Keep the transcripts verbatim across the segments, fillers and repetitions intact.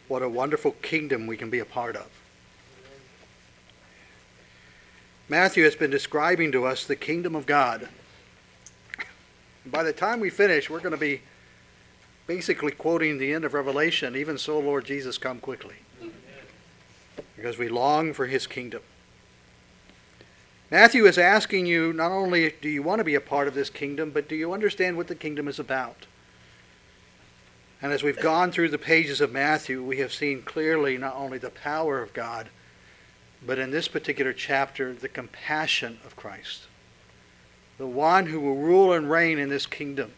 What a wonderful kingdom we can be a part of. Matthew has been describing to us the kingdom of God. By the time we finish, we're going to be basically quoting the end of Revelation, even so, Lord Jesus, come quickly. Because we long for his kingdom. Matthew is asking you, not only do you want to be a part of this kingdom, but do you understand what the kingdom is about? And as we've gone through the pages of Matthew, we have seen clearly not only the power of God, but in this particular chapter, the compassion of Christ. The one who will rule and reign in this kingdom.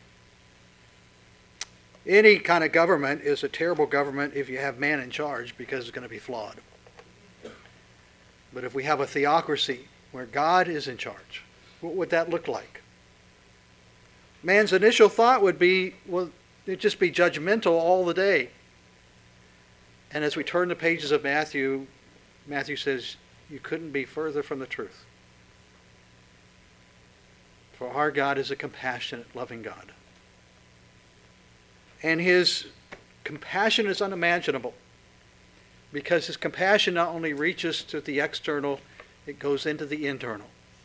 Any kind of government is a terrible government if you have man in charge, because it's going to be flawed. But if we have a theocracy where God is in charge, what would that look like? Man's initial thought would be, well, it'd just be judgmental all the day. And as we turn the pages of Matthew, Matthew says, you couldn't be further from the truth. For our God is a compassionate, loving God. And his compassion is unimaginable, because his compassion not only reaches to the external, it goes into the internal.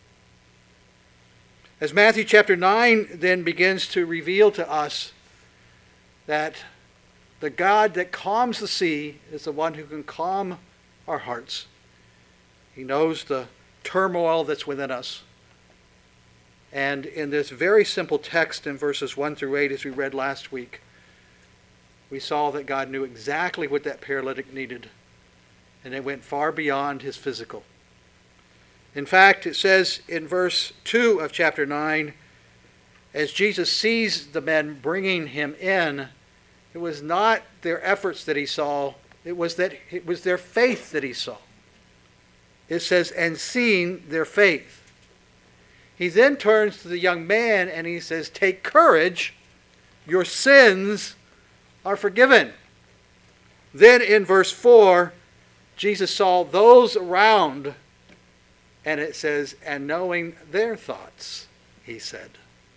As Matthew chapter nine then begins to reveal to us that the God that calms the sea is the one who can calm our hearts. He knows the turmoil that's within us. And in this very simple text in verses one through eight, as we read last week, we saw that God knew exactly what that paralytic needed. And it went far beyond his physical. In fact, it says in verse two of chapter nine, as Jesus sees the men bringing him in, it was not their efforts that he saw, it was that it was their faith that he saw. It says, and seeing their faith. He then turns to the young man and he says, take courage, your sins are forgiven. Then in verse four, Jesus saw those around, and it says, and knowing their thoughts, he said.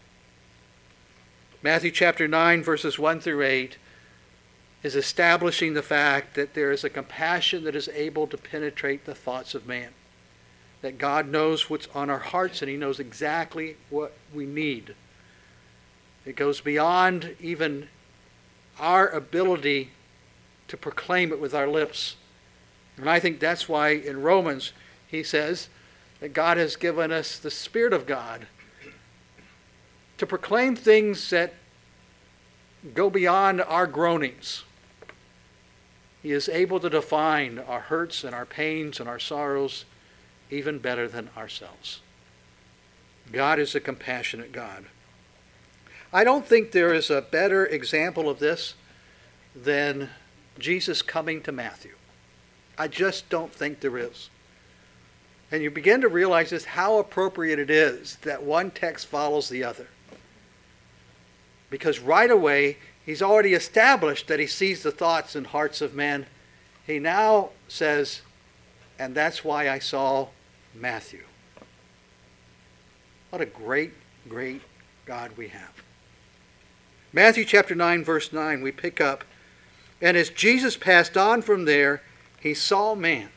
Matthew chapter nine, verses one through eight, is establishing the fact that there is a compassion that is able to penetrate the thoughts of man. That God knows what's on our hearts, and he knows exactly what we need. It goes beyond even our ability to proclaim it with our lips. And I think that's why in Romans he says that God has given us the Spirit of God to proclaim things that go beyond our groanings. He is able to define our hurts and our pains and our sorrows even better than ourselves. God is a compassionate God. I don't think there is a better example of this than Jesus coming to Matthew. I just don't think there is. And you begin to realize just how appropriate it is that one text follows the other. Because right away, he's already established that he sees the thoughts and hearts of men. He now says, and that's why I saw Matthew. What a great, great God we have. Matthew chapter nine, verse nine, we pick up, and as Jesus passed on from there, he saw man.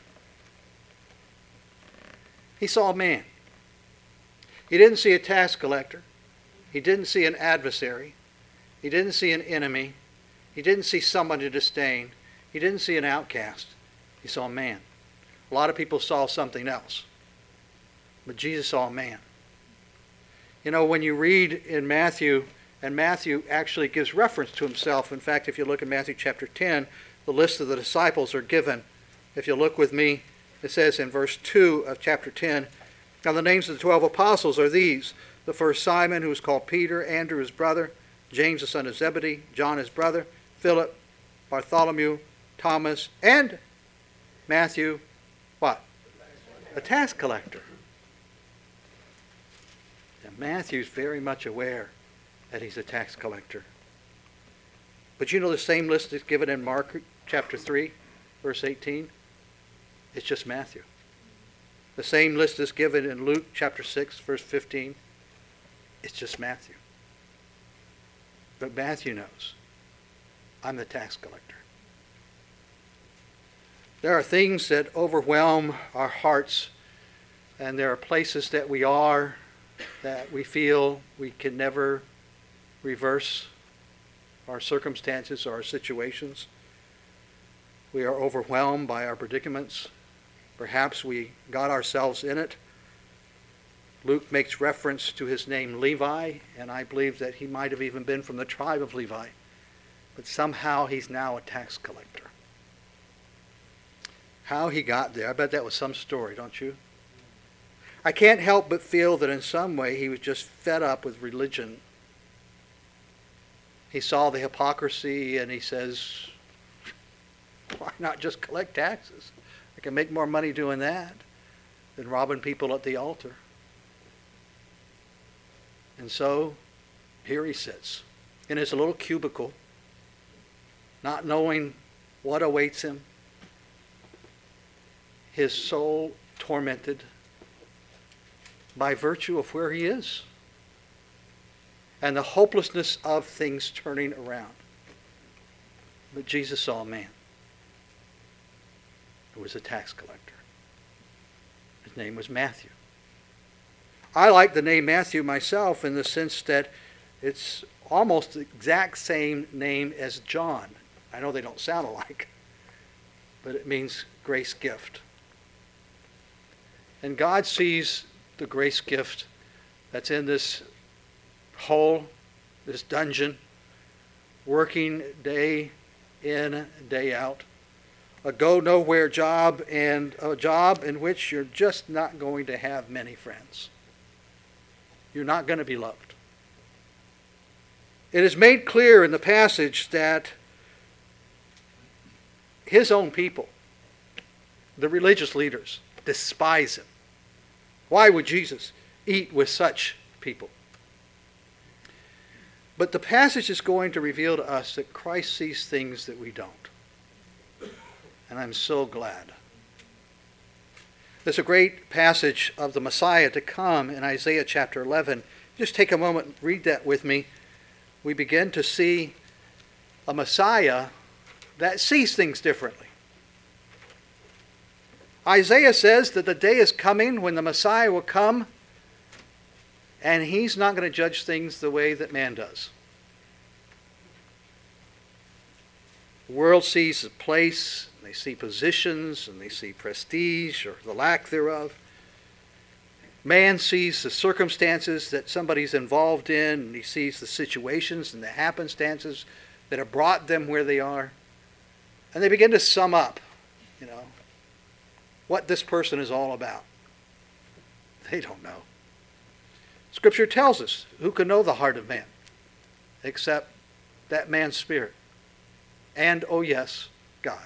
He saw a man. He didn't see a tax collector. He didn't see an adversary. He didn't see an enemy. He didn't see someone to disdain. He didn't see an outcast. He saw a man. A lot of people saw something else. But Jesus saw a man. You know, when you read in Matthew, and Matthew actually gives reference to himself. In fact, if you look at Matthew chapter ten, the list of the disciples are given. If you look with me, it says in verse two of chapter ten, now the names of the twelve apostles are these. The first Simon, who is called Peter, Andrew his brother, James the son of Zebedee, John his brother, Philip, Bartholomew, Thomas, and Matthew, what? A tax collector. And Matthew's very much aware that he's a tax collector. But you know the same list is given in Mark chapter three, verse eighteen? It's just Matthew. The same list is given in Luke chapter six, verse fifteen. It's just Matthew. But Matthew knows, I'm the tax collector. There are things that overwhelm our hearts, and there are places that we are that we feel we can never reverse our circumstances or our situations. We are overwhelmed by our predicaments. Perhaps we got ourselves in it. Luke makes reference to his name Levi, and I believe that he might have even been from the tribe of Levi. But somehow he's now a tax collector. How he got there, I bet that was some story, don't you? I can't help but feel that in some way he was just fed up with religion. He saw the hypocrisy and he says, why not just collect taxes? I can make more money doing that than robbing people at the altar. And so here he sits in his little cubicle, not knowing what awaits him, his soul tormented by virtue of where he is and the hopelessness of things turning around. But Jesus saw a man who was a tax collector. His name was Matthew. I like the name Matthew myself in the sense that it's almost the exact same name as John. I know they don't sound alike, but it means grace gift. And God sees the grace gift that's in this hole, this dungeon, working day in, day out. A go-nowhere job, and a job in which you're just not going to have many friends. You're not going to be loved. It is made clear in the passage that his own people, the religious leaders, despise him. Why would Jesus eat with such people? But the passage is going to reveal to us that Christ sees things that we don't. And I'm so glad. There's a great passage of the Messiah to come in Isaiah chapter eleven. Just take a moment and read that with me. We begin to see a Messiah that sees things differently. Isaiah says that the day is coming when the Messiah will come, and he's not going to judge things the way that man does. The world sees a place, they see positions, and they see prestige or the lack thereof. Man sees the circumstances that somebody's involved in, and he sees the situations and the happenstances that have brought them where they are. And they begin to sum up, you know, what this person is all about. They don't know. Scripture tells us, who can know the heart of man except that man's spirit? And, oh yes, God.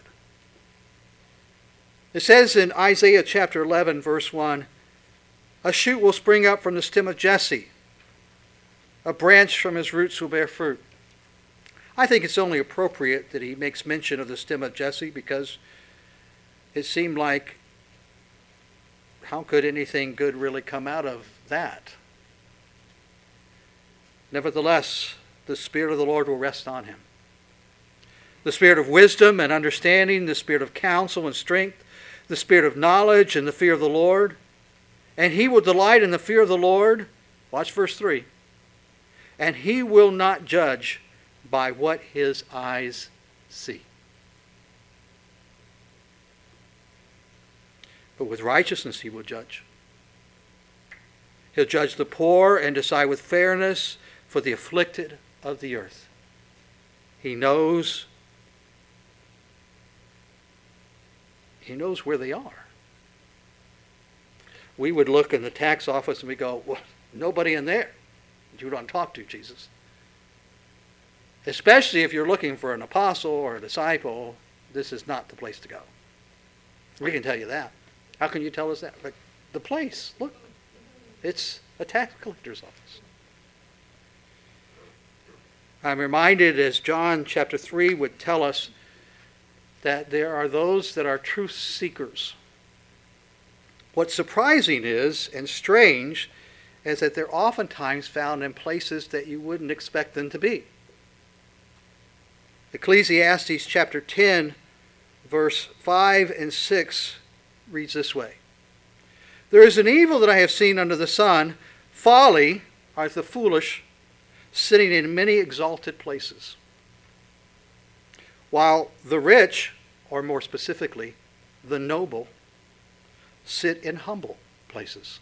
It says in Isaiah chapter eleven, verse one, a shoot will spring up from the stem of Jesse. A branch from his roots will bear fruit. I think it's only appropriate that he makes mention of the stem of Jesse because it seemed like, how could anything good really come out of that? Nevertheless, the Spirit of the Lord will rest on him. The Spirit of wisdom and understanding, the Spirit of counsel and strength, the Spirit of knowledge and the fear of the Lord. And he will delight in the fear of the Lord. Watch verse three. And he will not judge by what his eyes see, but with righteousness he will judge. He'll judge the poor and decide with fairness for the afflicted of the earth. He knows, he knows where they are. We would look in the tax office and we go, well, nobody in there that you don't talk to, Jesus. Especially if you're looking for an apostle or a disciple, this is not the place to go. We can tell you that. How can you tell us that? But the place, look, it's a tax collector's office. I'm reminded, as John chapter three would tell us, that there are those that are truth seekers. What's surprising is, and strange, is that they're oftentimes found in places that you wouldn't expect them to be. Ecclesiastes chapter ten, verse five and six reads this way. There is an evil that I have seen under the sun, folly, or the foolish, sitting in many exalted places, while the rich, or more specifically, the noble, sit in humble places.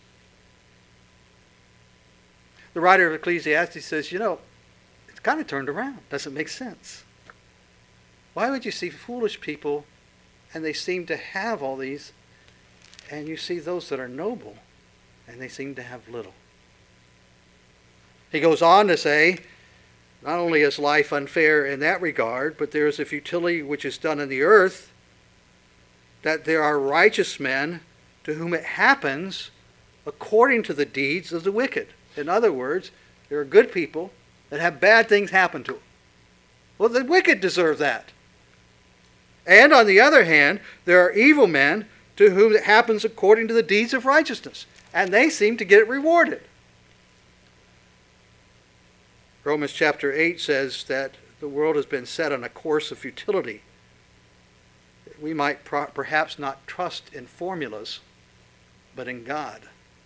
The writer of Ecclesiastes says, you know, it's kind of turned around. Doesn't make sense. Why would you see foolish people, and they seem to have all these, and you see those that are noble, and they seem to have little? He goes on to say, not only is life unfair in that regard, but there is a futility which is done in the earth, that there are righteous men to whom it happens according to the deeds of the wicked. In other words, there are good people that have bad things happen to them. Well, the wicked deserve that. And on the other hand, there are evil men to whom it happens according to the deeds of righteousness. And they seem to get it rewarded. Romans chapter eight says that the world has been set on a course of futility. We might pro- perhaps not trust in formulas, but in God.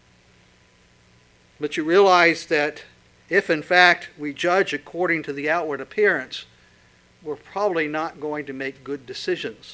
But you realize that if in fact we judge according to the outward appearance, we're probably not going to make good decisions.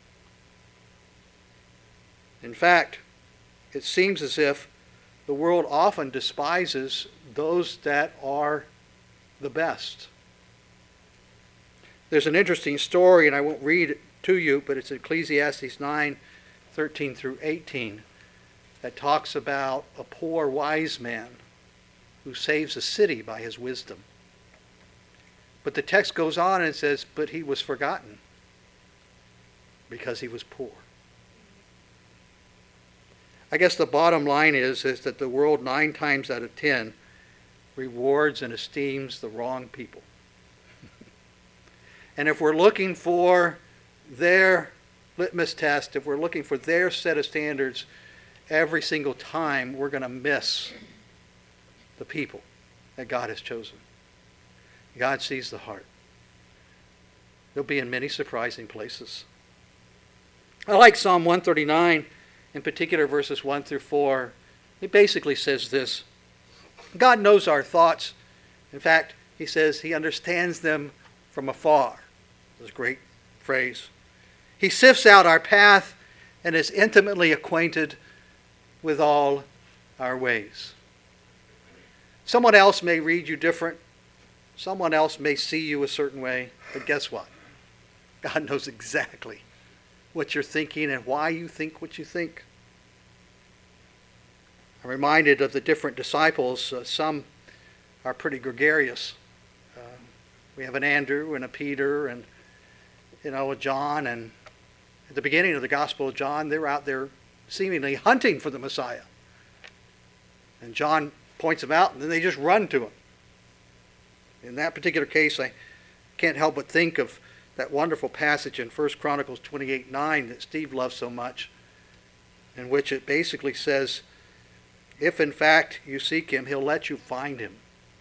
In fact, it seems as if the world often despises those that are the best. There's an interesting story, and I won't read it to you, but it's Ecclesiastes nine, thirteen through eighteen, that talks about a poor wise man who saves a city by his wisdom. But the text goes on and says, but he was forgotten because he was poor. I guess the bottom line is, is that the world nine times out of ten rewards and esteems the wrong people. And if we're looking for their litmus test, if we're looking for their set of standards, every single time we're going to miss the people that God has chosen. God sees the heart. They'll be in many surprising places. I like Psalm one thirty-nine, in particular verses one through four. It basically says this: God knows our thoughts. In fact, he says he understands them from afar. This is a great phrase. He sifts out our path and is intimately acquainted with all our ways. Someone else may read you different. Someone else may see you a certain way. But guess what? God knows exactly what you're thinking and why you think what you think. I'm reminded of the different disciples. Uh, some are pretty gregarious. Uh, we have an Andrew and a Peter and, you know, a John. And at the beginning of the Gospel of John, they're out there seemingly hunting for the Messiah. And John points them out, and then they just run to him. In that particular case, I can't help but think of that wonderful passage in First Chronicles twenty-eight nine that Steve loves so much, in which it basically says, if in fact you seek him, he'll let you find him.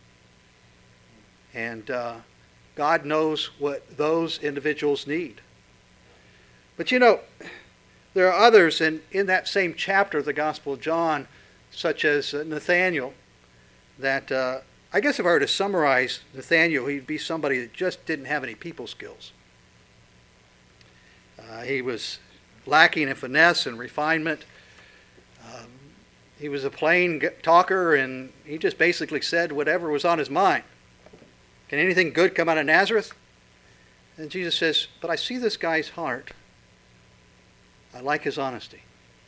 And uh, God knows what those individuals need. But you know, there are others in, in that same chapter of the Gospel of John, such as uh, Nathaniel, that uh, I guess if I were to summarize Nathaniel, he'd be somebody that just didn't have any people skills. Uh, he was lacking in finesse and refinement. Um, he was a plain talker, and he just basically said whatever was on his mind. Can anything good come out of Nazareth? And Jesus says, but I see this guy's heart. I like his honesty.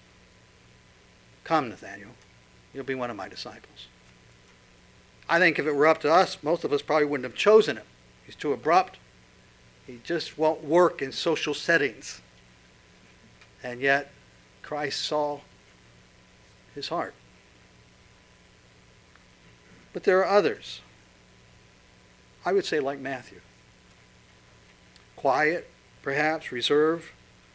Come, Nathaniel. You'll be one of my disciples. I think if it were up to us, most of us probably wouldn't have chosen him. He's too abrupt. He just won't work in social settings. And yet, Christ saw his heart. But there are others. I would say like Matthew. Quiet, perhaps, reserved,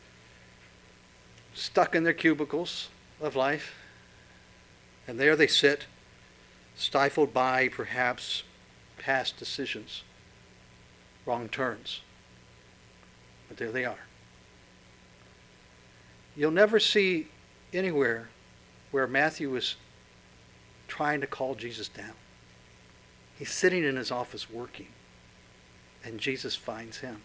stuck in their cubicles of life. And there they sit, stifled by perhaps past decisions, wrong turns. But there they are. You'll never see anywhere where Matthew was trying to call Jesus down. He's sitting in his office working, and Jesus finds him.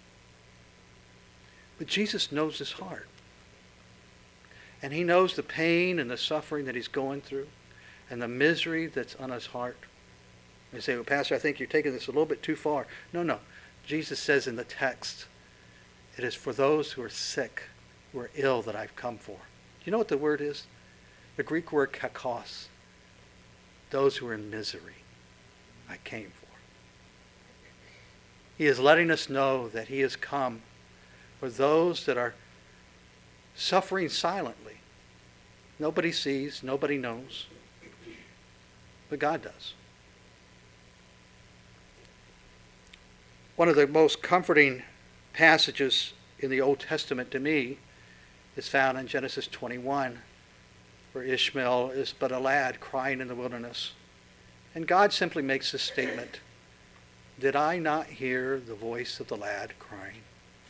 But Jesus knows his heart. And he knows the pain and the suffering that he's going through and the misery that's on his heart. You say, well, Pastor, I think you're taking this a little bit too far. No, no. Jesus says in the text, it is for those who are sick, who are ill that I've come for. Do you know what the word is? The Greek word kakos. Those who are in misery, I came for. He is letting us know that he has come for those that are suffering silently. Nobody sees, nobody knows, but God does. One of the most comforting passages in the Old Testament to me is found in Genesis twenty-one, where Ishmael is but a lad crying in the wilderness. And God simply makes this statement, did I not hear the voice of the lad crying?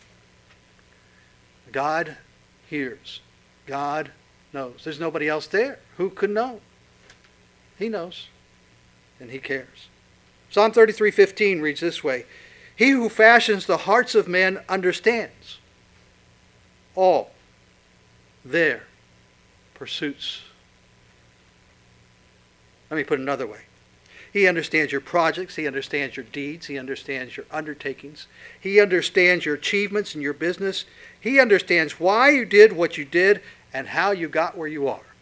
God hears. God knows. There's nobody else there. Who could know? He knows. And he cares. Psalm thirty-three fifteen reads this way, he who fashions the hearts of men understands all their pursuits. Let me put it another way. He understands your projects. He understands your deeds. He understands your undertakings. He understands your achievements in your business. He understands why you did what you did and how you got where you are.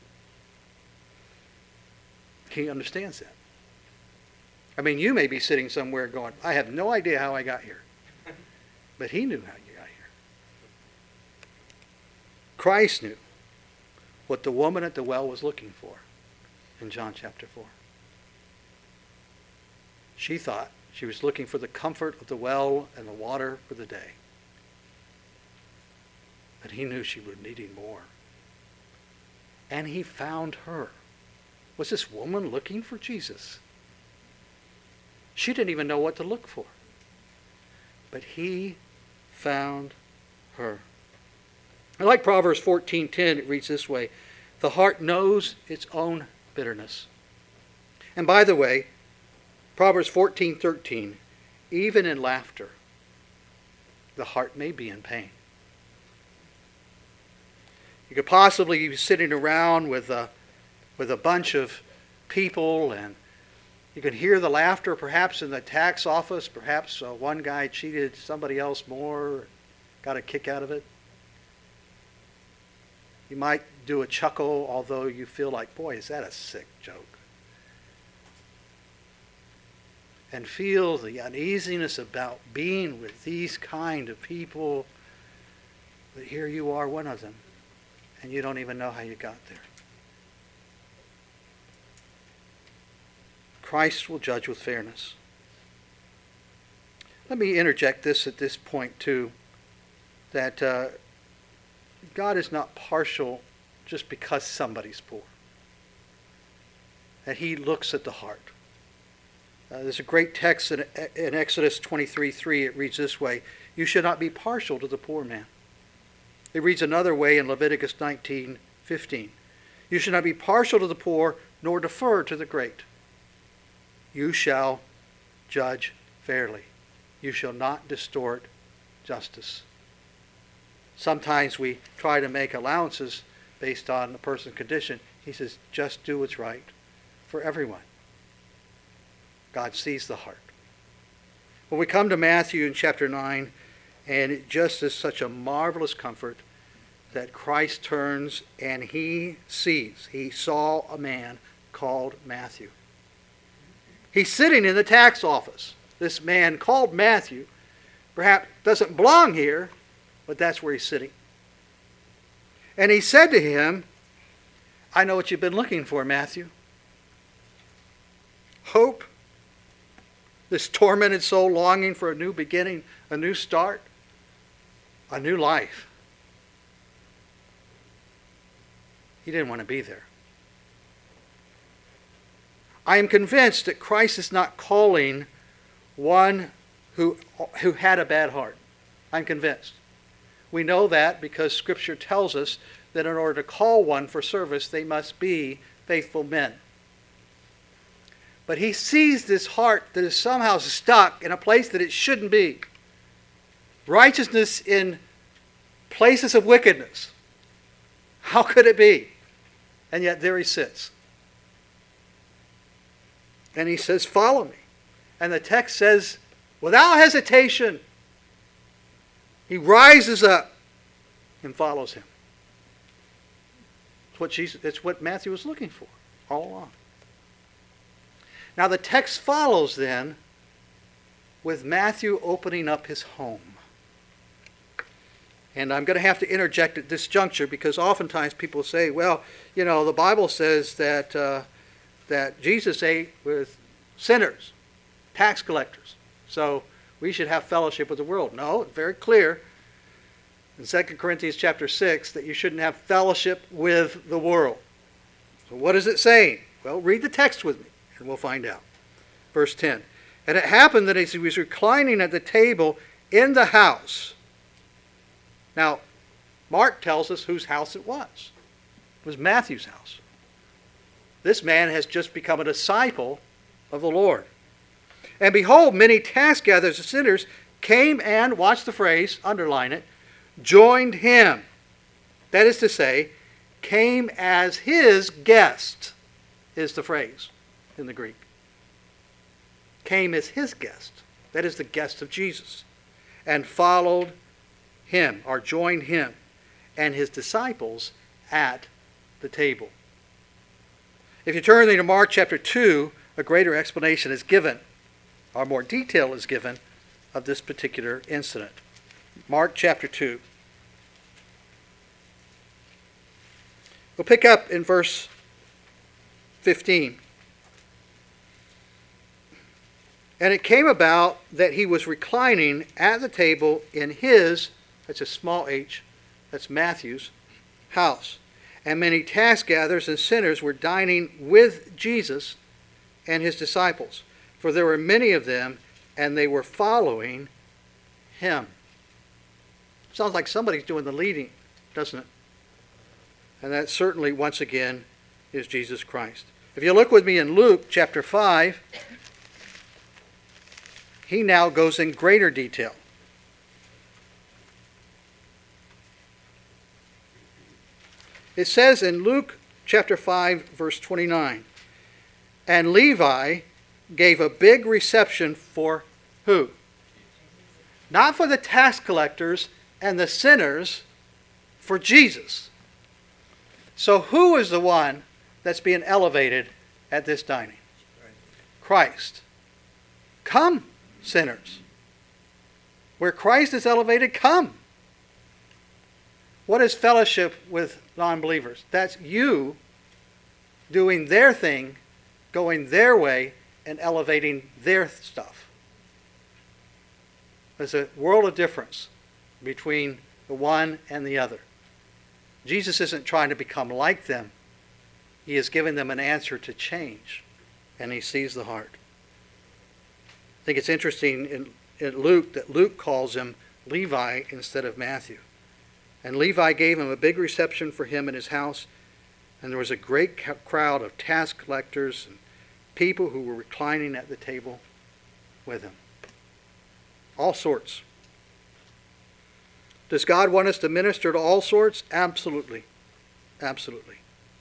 He understands that. I mean, you may be sitting somewhere going, I have no idea how I got here. But he knew how you got here. Christ knew what the woman at the well was looking for in John chapter four. She thought she was looking for the comfort of the well and the water for the day. But he knew she was needing more. And he found her. Was this woman looking for Jesus? She didn't even know what to look for. But he found her. I like Proverbs fourteen ten. It reads this way, the heart knows its own bitterness. And by the way, Proverbs fourteen thirteen, even in laughter, the heart may be in pain. You could possibly be sitting around with a, with a bunch of people, and you can hear the laughter perhaps in the tax office. Perhaps uh, one guy cheated somebody else more, got a kick out of it. You might do a chuckle, although you feel like, boy, is that a sick joke. And feel the uneasiness about being with these kind of people. But here you are, one of them, and you don't even know how you got there. Christ will judge with fairness. Let me interject this at this point too, that uh, God is not partial just because somebody's poor. That he looks at the heart. Uh, there's a great text in, in Exodus twenty-three three. It reads this way, you should not be partial to the poor man. It reads another way in Leviticus nineteen fifteen. You should not be partial to the poor, nor defer to the great. You shall judge fairly. You shall not distort justice. Sometimes we try to make allowances based on the person's condition. He says, just do what's right for everyone. God sees the heart. When we come to Matthew in chapter nine, and it just is such a marvelous comfort that Christ turns and he sees, he saw a man called Matthew. He's sitting in the tax office. This man called Matthew perhaps doesn't belong here, but that's where he's sitting. And he said to him, I know what you've been looking for, Matthew. Hope. This tormented soul longing for a new beginning, a new start, a new life. He didn't want to be there. I am convinced that Christ is not calling one who, who had a bad heart. I'm convinced. We know that because Scripture tells us that in order to call one for service, they must be faithful men. But he sees this heart that is somehow stuck in a place that it shouldn't be. Righteousness in places of wickedness. How could it be? And yet there he sits. And he says, follow me. And the text says, without hesitation, he rises up and follows him. It's what Jesus, it's what Matthew was looking for all along. Now the text follows then with Matthew opening up his home. And I'm going to have to interject at this juncture because oftentimes people say, well, you know, the Bible says that uh, that Jesus ate with sinners, tax collectors. So we should have fellowship with the world. No, it's very clear in Second Corinthians chapter six that you shouldn't have fellowship with the world. So what is it saying? Well, read the text with me and we'll find out. Verse ten. And it happened that as he was reclining at the table in the house. Now, Mark tells us whose house it was. It was Matthew's house. This man has just become a disciple of the Lord. And behold, many tax gatherers and sinners came and, watch the phrase, underline it, joined him. That is to say, came as his guest, is the phrase in the Greek. Came as his guest. That is the guest of Jesus. And followed him, or joined him, and his disciples at the table. If you turn to Mark chapter two, a greater explanation is given, or more detail is given, of this particular incident. Mark chapter two. We'll pick up in verse fifteen. And it came about that he was reclining at the table in his, that's a small h, that's Matthew's, house. And many tax gatherers and sinners were dining with Jesus and his disciples. For there were many of them, and they were following him. Sounds like somebody's doing the leading, doesn't it? And that certainly, once again, is Jesus Christ. If you look with me in Luke chapter five, he now goes in greater detail. It says in Luke chapter five, verse twenty-nine, and Levi gave a big reception for who? Not for the tax collectors and the sinners, for Jesus. So who is the one that's being elevated at this dining? Christ. Come, sinners. Where Christ is elevated, come. What is fellowship with non-believers? That's you doing their thing, going their way, and elevating their stuff. There's a world of difference between the one and the other. Jesus isn't trying to become like them. He is giving them an answer to change, and he sees the heart. I think it's interesting in, in Luke that Luke calls him Levi instead of Matthew. And Levi gave him a big reception for him in his house, and there was a great crowd of tax collectors and people who were reclining at the table with him. All sorts. Does God want us to minister to all sorts? Absolutely. Absolutely.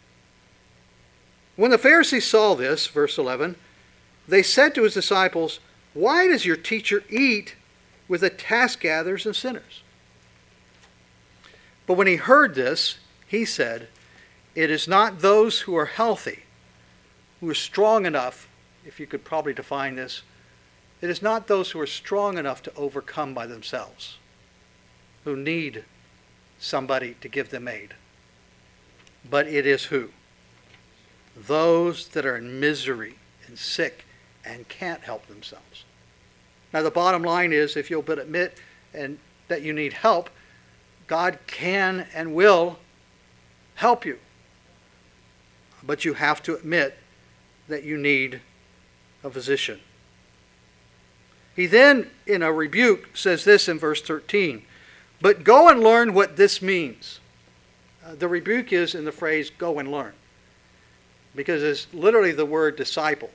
When the Pharisees saw this, verse eleven, they said to his disciples, why does your teacher eat with the tax gatherers and sinners? But when he heard this, he said, it is not those who are healthy, who are strong enough, if you could probably define this, it is not those who are strong enough to overcome by themselves, who need somebody to give them aid. But it is who? Those that are in misery and sick and can't help themselves. Now the bottom line is, if you'll but admit and that you need help, God can and will help you. But you have to admit that you need a physician. He then, in a rebuke, says this in verse thirteen, But go and learn what this means. Uh, the rebuke is in the phrase, go and learn. Because it's literally the word disciple.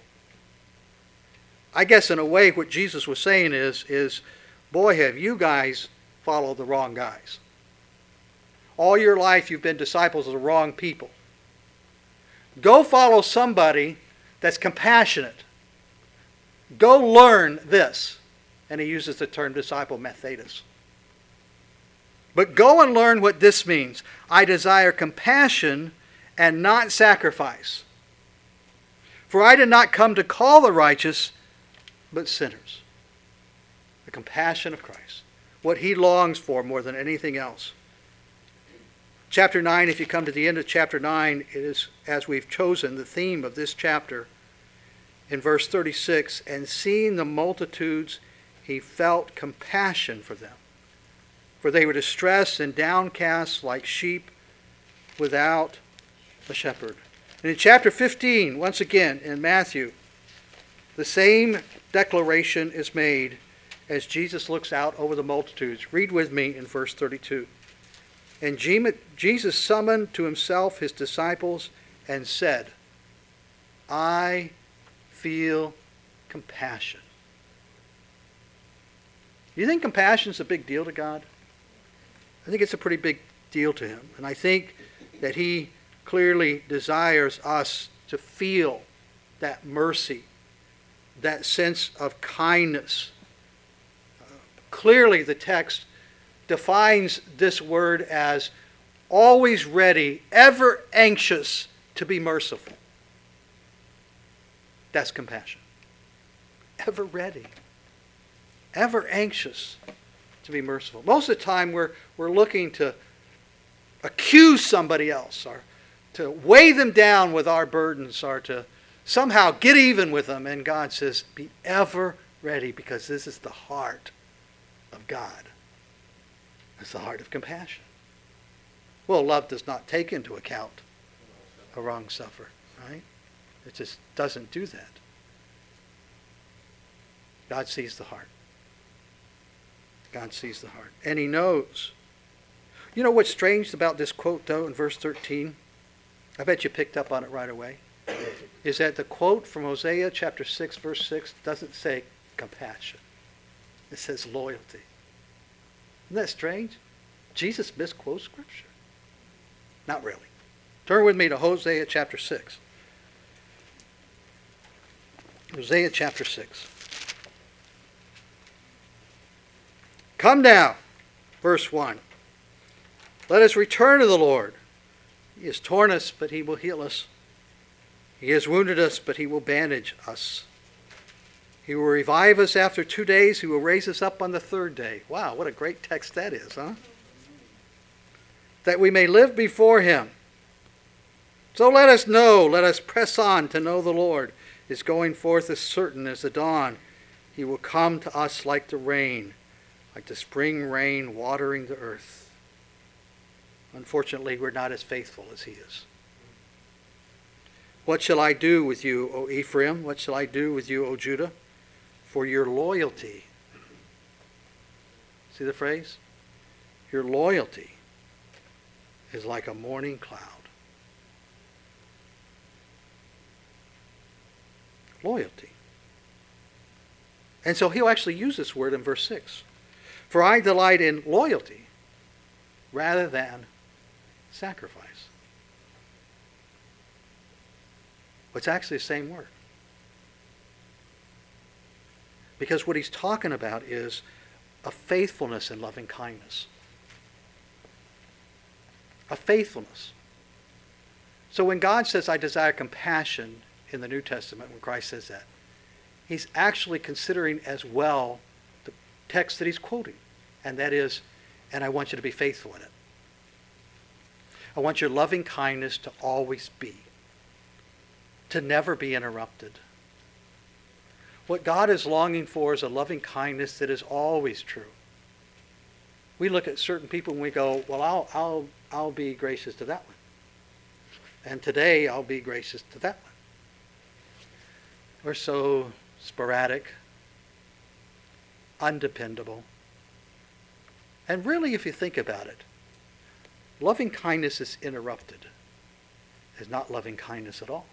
I guess in a way what Jesus was saying is, is boy, have you guys followed the wrong guys. All your life you've been disciples of the wrong people. Go follow somebody that's compassionate. Go learn this. And he uses the term disciple mathetes. But go and learn what this means. I desire compassion and not sacrifice. For I did not come to call the righteous, but sinners. The compassion of Christ. What he longs for more than anything else. Chapter nine, if you come to the end of chapter nine, it is, as we've chosen, the theme of this chapter. In verse thirty-six, and seeing the multitudes, he felt compassion for them. For they were distressed and downcast like sheep without a shepherd. And in chapter fifteen, once again, in Matthew, the same declaration is made as Jesus looks out over the multitudes. Read with me in verse thirty-two. And Jesus summoned to himself his disciples and said, I feel compassion. Do you think compassion is a big deal to God? I think it's a pretty big deal to him. And I think that he clearly desires us to feel that mercy, that sense of kindness. Uh, clearly the text defines this word as always ready, ever anxious to be merciful. That's compassion. Ever ready. Ever anxious to be merciful. Most of the time we're, we're looking to accuse somebody else or to weigh them down with our burdens or to somehow get even with them. And God says, be ever ready because this is the heart of God. It's the heart of compassion. Well, love does not take into account a wrong sufferer, right? It just doesn't do that. God sees the heart. God sees the heart. And he knows. You know what's strange about this quote, though, in verse thirteen? I bet you picked up on it right away. Is that the quote from Hosea chapter six, verse six, doesn't say compassion. It says loyalty. Isn't that strange? Jesus misquotes Scripture. Not really. Turn with me to Hosea chapter six. Hosea chapter six. Come now, verse one. Let us return to the Lord. He has torn us, but he will heal us. He has wounded us, but he will bandage us. He will revive us after two days. He will raise us up on the third day. Wow, what a great text that is, huh? That we may live before him. So let us know, let us press on to know the Lord is going forth as certain as the dawn. He will come to us like the rain, like the spring rain watering the earth. Unfortunately, we're not as faithful as he is. What shall I do with you, O Ephraim? What shall I do with you, O Judah? For your loyalty. See the phrase? Your loyalty is like a morning cloud. Loyalty. And so he'll actually use this word in verse six. For I delight in loyalty rather than sacrifice. It's actually the same word. Because what he's talking about is a faithfulness and loving kindness. A faithfulness. So when God says, I desire compassion in the New Testament, when Christ says that, he's actually considering as well the text that he's quoting. And that is, and I want you to be faithful in it. I want your loving kindness to always be. To never be interrupted. What God is longing for is a loving kindness that is always true. We look at certain people and we go, well, I'll, I'll, I'll be gracious to that one. And today I'll be gracious to that one. We're so sporadic, undependable. And really, if you think about it, loving kindness is interrupted. Is not loving kindness at all.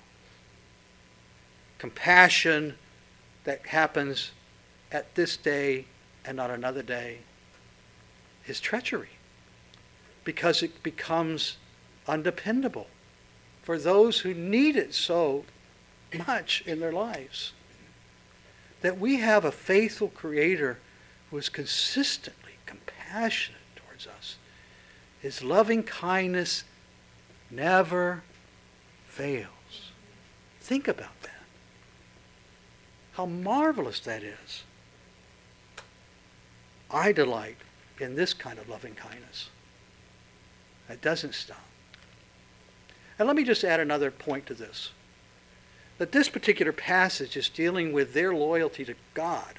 Compassion that happens at this day and not another day is treachery, because it becomes undependable for those who need it so much in their lives. That we have a faithful Creator who is consistently compassionate towards us. His loving kindness never fails. Think about that. How marvelous that is. I delight in this kind of loving kindness. It doesn't stop. And let me just add another point to this. That this particular passage is dealing with their loyalty to God.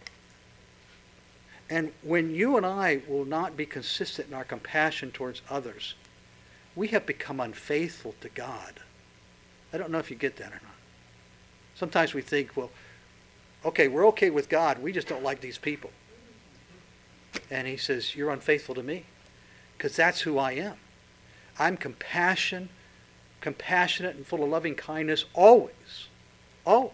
And when you and I will not be consistent in our compassion towards others, we have become unfaithful to God. I don't know if you get that or not. Sometimes we think, well, okay, we're okay with God. We just don't like these people. And he says, you're unfaithful to me. Because that's who I am. I'm compassion, compassionate and full of loving kindness always. Always.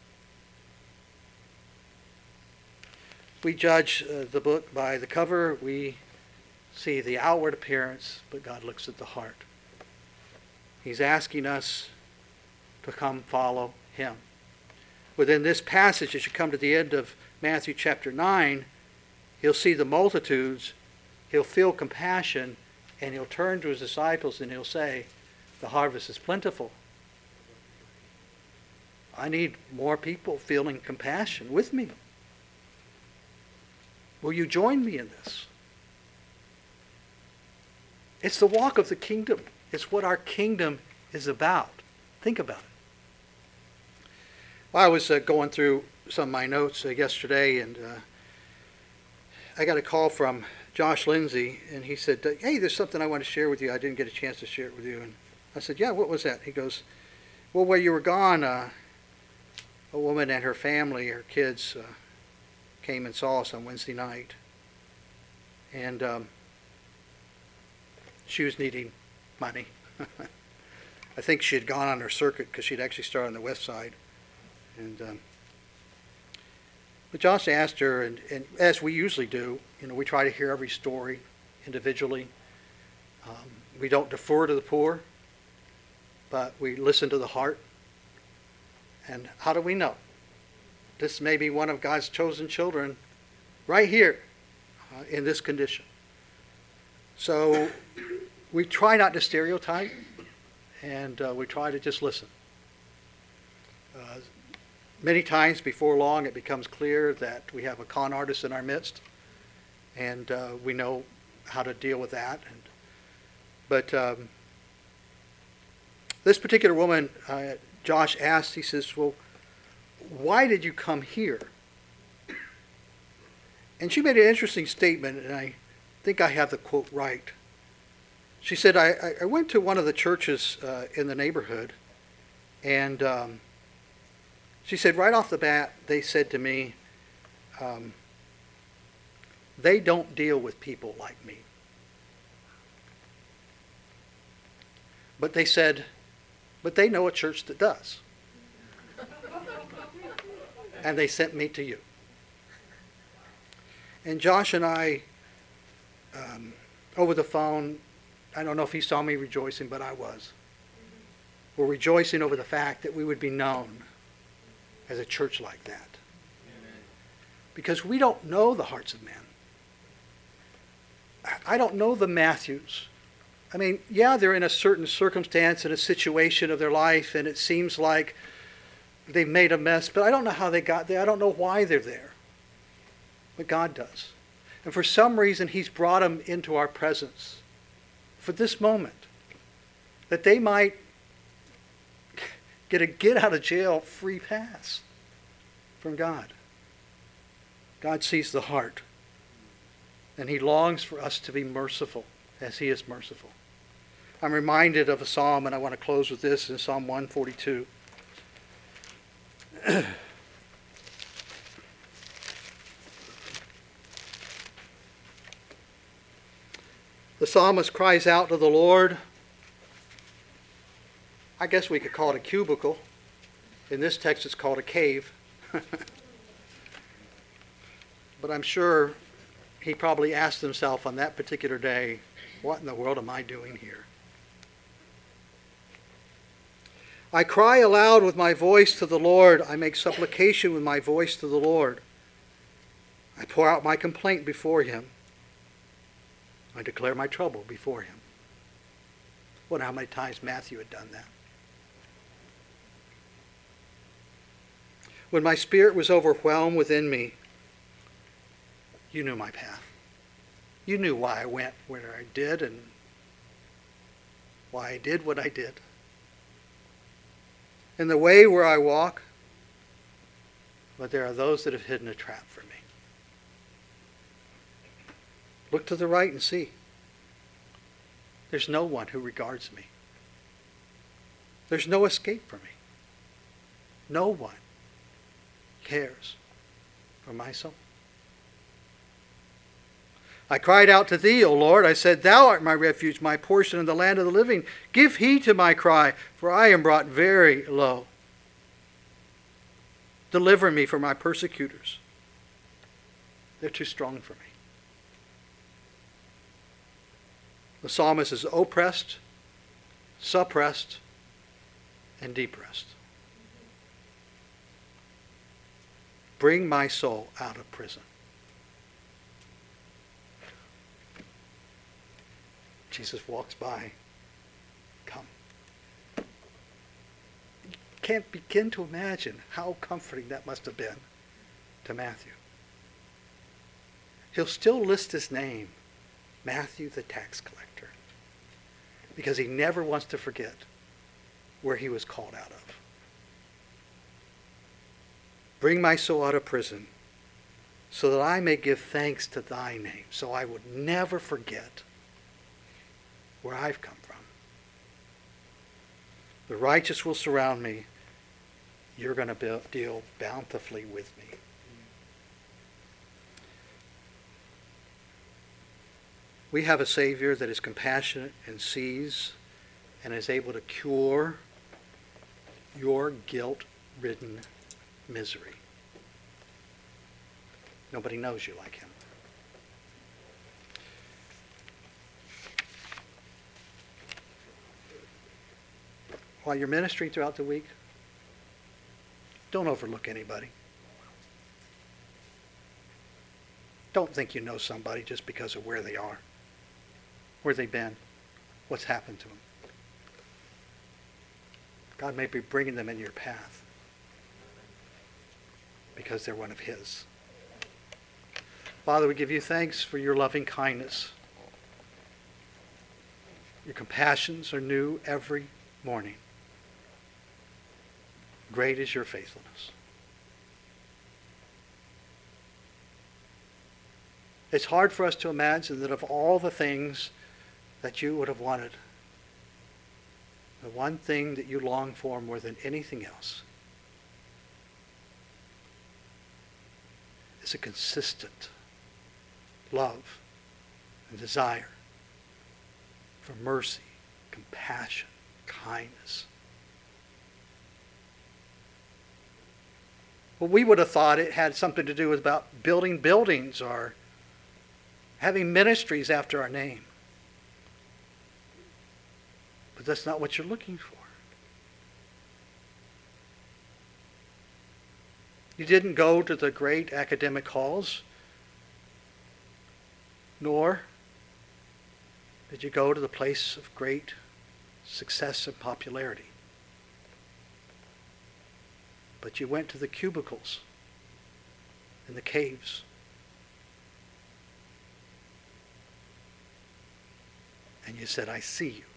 We judge uh, the book by the cover. We see the outward appearance, but God looks at the heart. He's asking us to come follow him. Within this passage, as you come to the end of Matthew chapter nine, he'll see the multitudes, he'll feel compassion, and he'll turn to his disciples and he'll say, the harvest is plentiful. I need more people feeling compassion with me. Will you join me in this? It's the walk of the kingdom. It's what our kingdom is about. Think about it. Well, I was uh, going through some of my notes uh, yesterday, and uh, I got a call from Josh Lindsay, and he said, hey, there's something I want to share with you. I didn't get a chance to share it with you. And I said, yeah, what was that? He goes, well, while you were gone, uh, a woman and her family, her kids, uh, came and saw us on Wednesday night. And um, she was needing money. I think she had gone on her circuit because she'd actually started on the west side. And um, but Josh asked her, and, and as we usually do, you know, we try to hear every story individually. Um, we don't defer to the poor, but we listen to the heart. And how do we know? This may be one of God's chosen children right here uh, in this condition. So we try not to stereotype, and uh, we try to just listen. Uh, many times before long it becomes clear that we have a con artist in our midst, and uh, we know how to deal with that. And, but um, this particular woman, uh, Josh asked, he says, well, why did you come here? And she made an interesting statement, and I think I have the quote right. She said, I, I went to one of the churches uh, in the neighborhood, and um, she said right off the bat, they said to me, um, they don't deal with people like me. But they said, but they know a church that does. And they sent me to you. And Josh and I, um, over the phone, I don't know if he saw me rejoicing, but I was. We're rejoicing over the fact that we would be known as a church like that. Amen. Because we don't know the hearts of men. I don't know the Matthews. I mean, yeah, they're in a certain circumstance, in a situation of their life, and it seems like they've made a mess, but I don't know how they got there. I don't know why they're there. But God does. And for some reason, he's brought them into our presence for this moment, that they might get a get-out-of-jail-free pass from God. God sees the heart, and he longs for us to be merciful as he is merciful. I'm reminded of a psalm, and I want to close with this in Psalm one forty-two. The psalmist cries out to the Lord. I guess we could call it a cubicle. In this text, it's called a cave. But I'm sure he probably asked himself on that particular day, what in the world am I doing here? I cry aloud with my voice to the Lord. I make supplication with my voice to the Lord. I pour out my complaint before him. I declare my trouble before him. I wonder how many times Matthew had done that. When my spirit was overwhelmed within me, you knew my path. You knew why I went where I did and why I did what I did. In the way where I walk, but there are those that have hidden a trap for me. Look to the right and see. There's no one who regards me. There's no escape for me. No one cares for my soul. I cried out to thee, O Lord. I said, thou art my refuge, my portion in the land of the living. Give heed to my cry, for I am brought very low. Deliver me from my persecutors. They're too strong for me. The psalmist is oppressed, suppressed, and depressed. Bring my soul out of prison. Jesus walks by. Come. You can't begin to imagine how comforting that must have been to Matthew. He'll still list his name, Matthew the tax collector, because he never wants to forget where he was called out of. Bring my soul out of prison so that I may give thanks to thy name, so I would never forget where I've come from. The righteous will surround me. You're going to deal bountifully with me. We have a Savior that is compassionate and sees and is able to cure your guilt-ridden misery. Nobody knows you like him. While you're ministering throughout the week, don't overlook anybody. Don't think you know somebody just because of where they are, where they've been, what's happened to them. God may be bringing them in your path because they're one of his. Father, we give you thanks for your loving kindness. Your compassions are new every morning. Great is your faithfulness. It's hard for us to imagine that of all the things that you would have wanted, the one thing that you long for more than anything else is a consistent love and desire for mercy, compassion, kindness. Well, we would have thought it had something to do with about building buildings or having ministries after our name. But that's not what you're looking for. You didn't go to the great academic halls, nor did you go to the place of great success and popularity. But you went to the cubicles and the caves. And you said, I see you.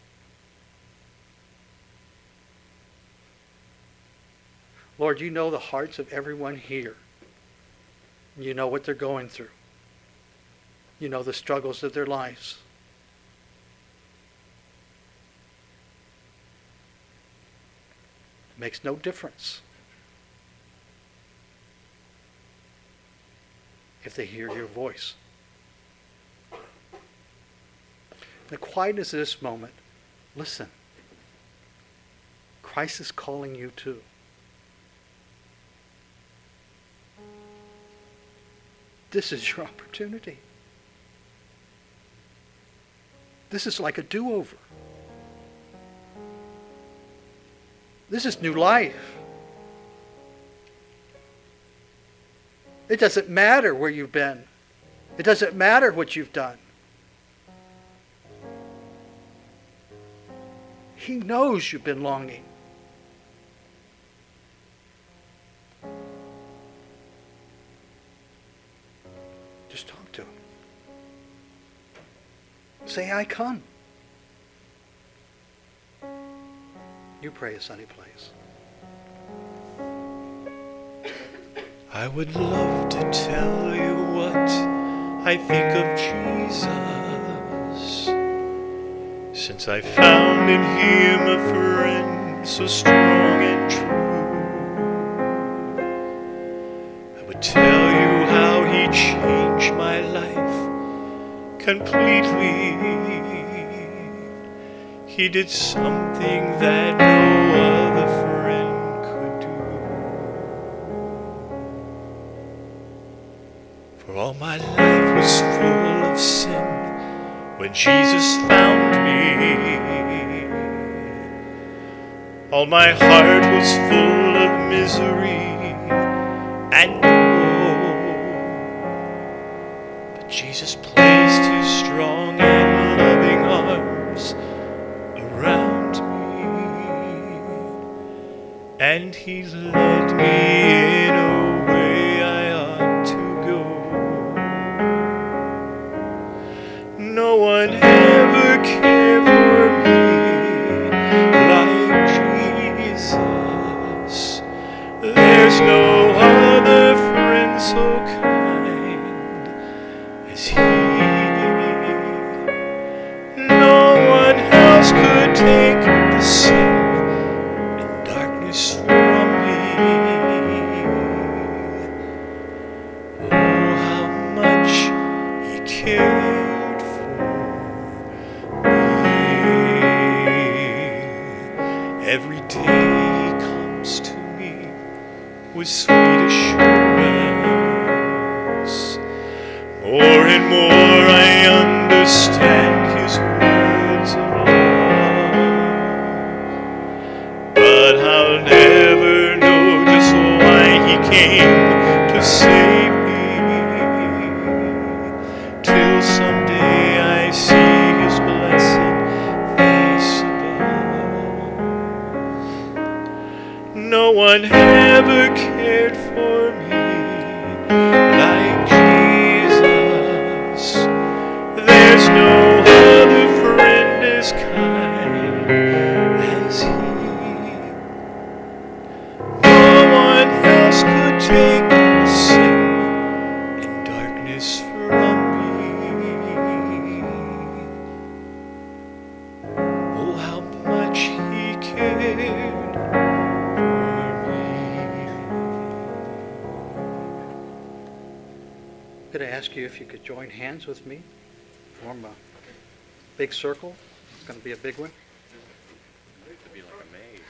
Lord, you know the hearts of everyone here. You know what they're going through. You know the struggles of their lives. It makes no difference if they hear your voice. the quietness of this moment, listen. Christ is calling you too. This is your opportunity. This is like a do-over. This is new life. It doesn't matter where you've been. It doesn't matter what you've done. He knows you've been longing. Just talk to him. Say, I come. You pray a sunny place. I would love to tell you what I think of Jesus, since I found in him a friend so strong and true. I would tell you how he changed my life completely. He did something that no other friend could do. For all my life was full of sin when Jesus found me. All my heart was full of misery and woe. But Jesus placed his strong and loving arms around me, and he led me in a way I ought to go. No one ever cared for me like Jesus. There's no other friend so kind as he. No one else could take the sin and darkness from me. Oh, how much he cared for me. Every day he comes to me with sweet assurance. More and more I understand his words of love, but I'll never know just why he came to save me, till someday I see his blessed face above. No one ever cared for me like Jesus. There's no other friend as kind as he. No one else could take the sin and darkness from me. Oh, how much he cared for me. I'm going to ask you if you could join hands with me. Form a big circle. It's going to be a big one. It could be like a maze.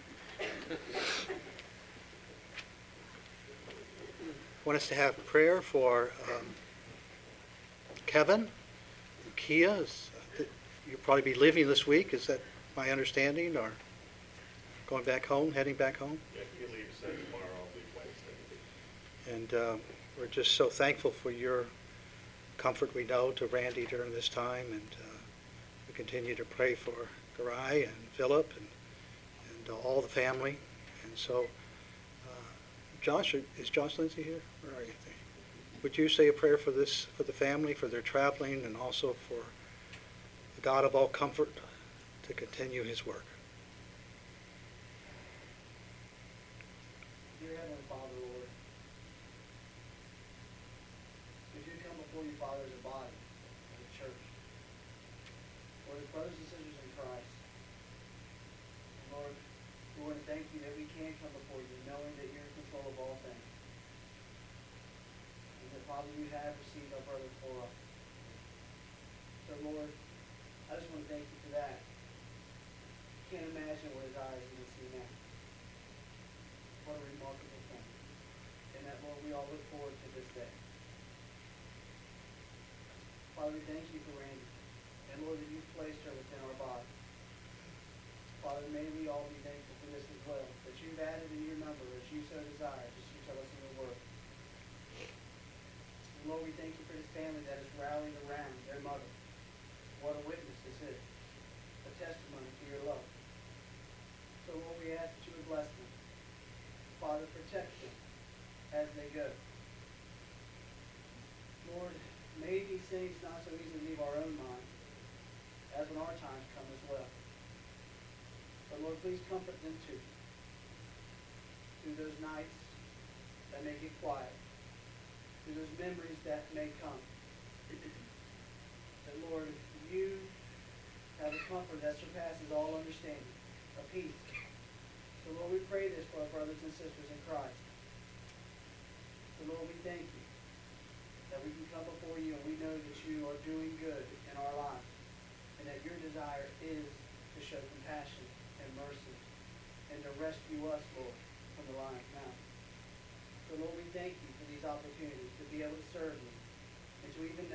I want us to have prayer for um, Kevin. Kia, is, uh, you'll probably be leaving this week. Is that my understanding? Or going back home, heading back home? Yeah, he leaves uh, tomorrow. I'll leave Wednesday. And uh, we're just so thankful for your comfort, we know, to Randy during this time. And uh, we continue to pray for Garai and Philip and, and uh, all the family. And so, uh, Josh, is Josh Lindsay here? Where are you? Would you say a prayer for this, for the family, for their traveling, and also for the God of all comfort to continue his work? Dear Heavenly Father, Lord, we do come before you, Father, as a body, as a church. Lord, as brothers and sisters in Christ. And Lord, we want to thank you that we can come before you, knowing that you're in control of all things. And that, Father, you have received our brother Cora. So, Lord, I I just want to thank you for that. Can't imagine what his eyes are going to see now. What a remarkable thing. And that, Lord, we all look forward to this day. Father, we thank you for Randy. And Lord, that you've placed her within our body. Father, may we all be thankful for this as well, that you've added in your number as you so desire, as you tell us in your word. And Lord, we thank you for this family that is rallying around their mother. What a witness this is. A testimony to your love. So Lord, we ask that you would bless them. Father, protect them as they go. Lord, may these things not so easily leave our own mind, as when our times come as well. But Lord, please comfort them too. Through those nights that may get quiet. Through those memories that may come. That Lord, you have a comfort that surpasses all understanding. A peace. So Lord, we pray this for our brothers and sisters in Christ. So Lord, we thank you that we can come before you and we know that you are doing good in our lives. And that your desire is to show compassion and mercy and to rescue us, Lord, from the lion's mouth. So Lord, we thank you for these opportunities to be able to serve you and to even